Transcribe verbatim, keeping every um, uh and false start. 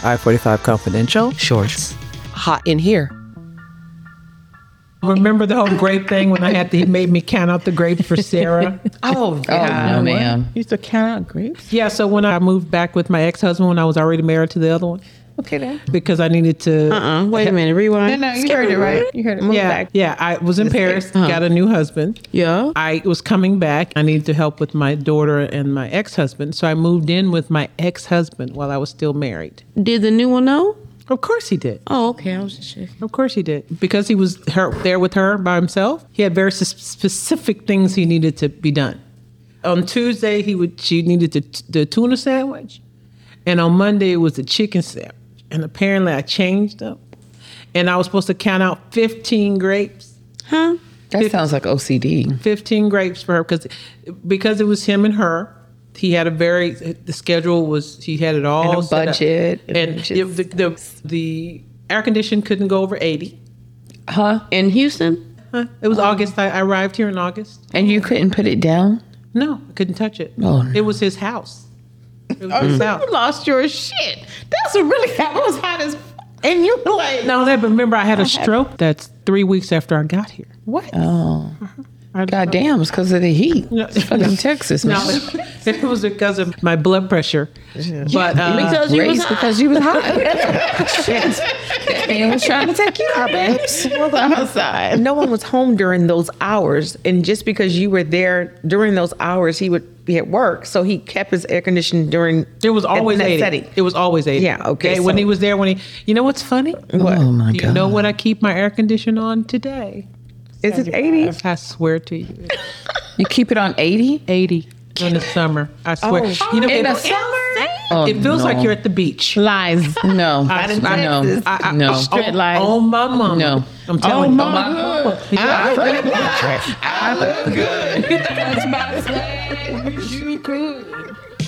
I forty-five Confidential. Shorts. Hot in here. Remember the whole grape thing when I had to, he made me count out the grapes for Sarah? Oh, Oh, no, ma'am. You used to count out grapes? Yeah, so when I moved back with my ex-husband when I was already married to the other one, Okay, then. because I needed to... Uh-uh. Wait a minute. Rewind. No, no, you heard it right. You heard it. Move Yeah, back. yeah, I was in Paris, got a new husband. Yeah. I was coming back. I needed to help with my daughter and my ex-husband, so I moved in with my ex-husband while I was still married. Did the new one know? Of course he did. Oh, okay. I was just checking. Of course he did. Because he was her, there with her by himself, he had very s- specific things he needed to be done. On Tuesday, he would she needed the, the tuna sandwich, and on Monday it was the chicken sandwich. And apparently I changed them, and I was supposed to count out fifteen grapes. Huh? That sounds like O C D. fifteen grapes for her because because it was him and her. He had a very the schedule was he had it all And a set up. budget. and And it, just- the, the the air condition couldn't go over eighty. Huh? In Houston? Huh? It was August. I, I arrived here in August. And you couldn't put it down? No, I couldn't touch it. Oh, no. It was his house. It was his house. You lost your shit. That's a really hot. It was hot as and you were like, No, that, but remember I had a stroke. That's three weeks after I got here. what? Oh. I had a God stroke. damn, it's because of the heat. No. It's fucking Texas, man. No, it, it was because of my blood pressure. But uh, Because you was Race hot. because you was hot. Shit. He was trying to take you out, babes. outside. No one was home during those hours. And just because you were there during those hours, he would be at work. So he kept his air conditioning during. it was always that eighty. setting. It was always eighty. Yeah, okay, When so- he was there, when he, you know what's funny? What? Oh my You God. know what I keep my air conditioner on today? Is it eighty? I swear to you, You keep it on eighty? eighty in the summer. I swear. you know, in it, the summer? Oh, it feels no. like you're at the beach. Lies. No. I, in I, Texas. I, I, No. I, Straight on, lies. on my mama. No. I'm telling you. my mama. I, I look good. I look good.